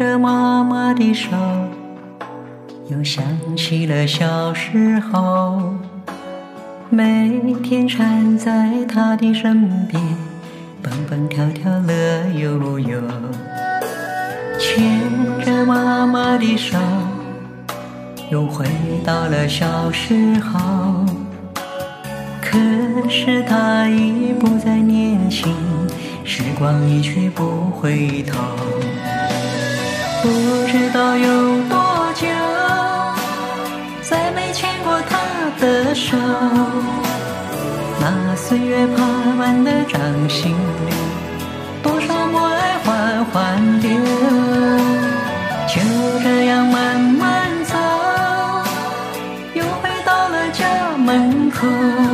着妈妈的手，又想起了小时候，每天缠在她的身边，蹦蹦跳跳乐悠悠。牵着妈妈的手，又回到了小时候，可是她已不再年轻，时光一去不回头。不知道有多久，再没牵过她的手，那岁月爬满的掌心里，多少默哀缓缓流。就这样慢慢走，又回到了家门口，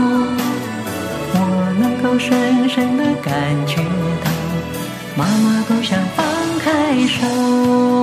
我能够深深地感觉到，妈妈不想放开手。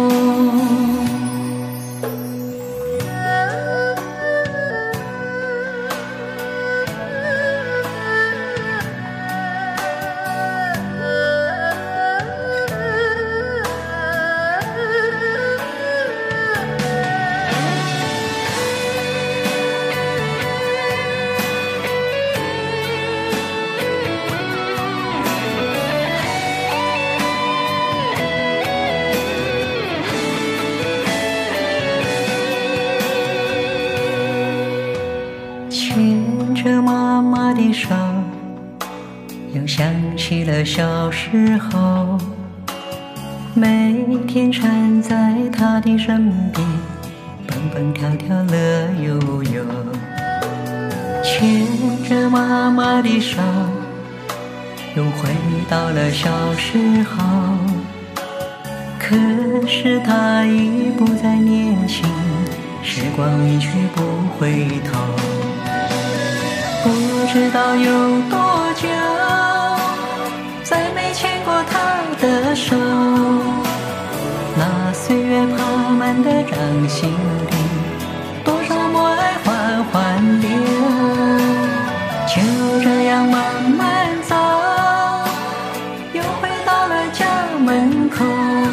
牵着妈妈的手，又想起了小时候，每天缠在她的身边，蹦蹦跳跳乐悠悠。牵着妈妈的手，又回到了小时候，可是她已不再年轻，时光一去不回头。不知道有多久，再没牵过她的手，那岁月爬满的掌心里，多少默哀缓缓流。就这样慢慢走，又回到了家门口，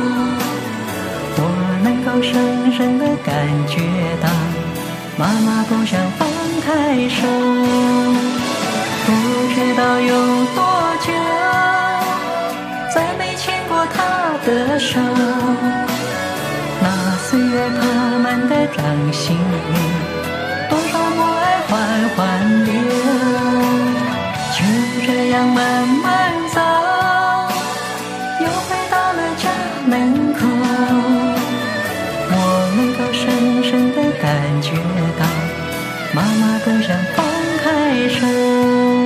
我能够深深地感觉到，妈妈不想放开手。不知道有多久，再没牵过她的手，那岁月爬满的掌心里，多少默哀缓缓流。就这样慢慢走，又回到了家门口，我能够深深地感觉到，妈妈不想放开手。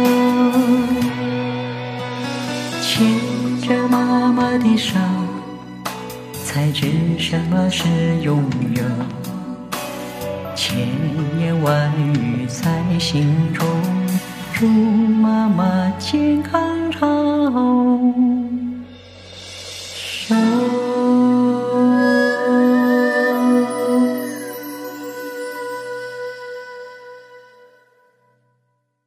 牵着妈妈的手，才知什么是拥有，千言万语在心中，祝妈妈健康